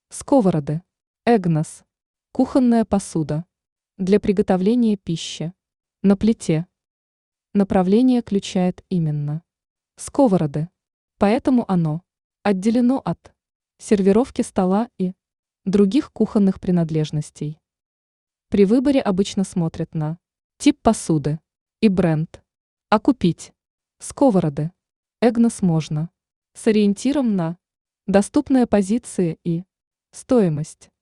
Сковороды. Эгнос. Кухонная посуда. Для приготовления пищи. На плите. Направление включает именно сковороды. Поэтому оно отделено от сервировки стола и других кухонных принадлежностей. При выборе обычно смотрят на тип посуды и бренд. А купить сковороды Эгнос можно с ориентиром на доступные позиции и стоимость.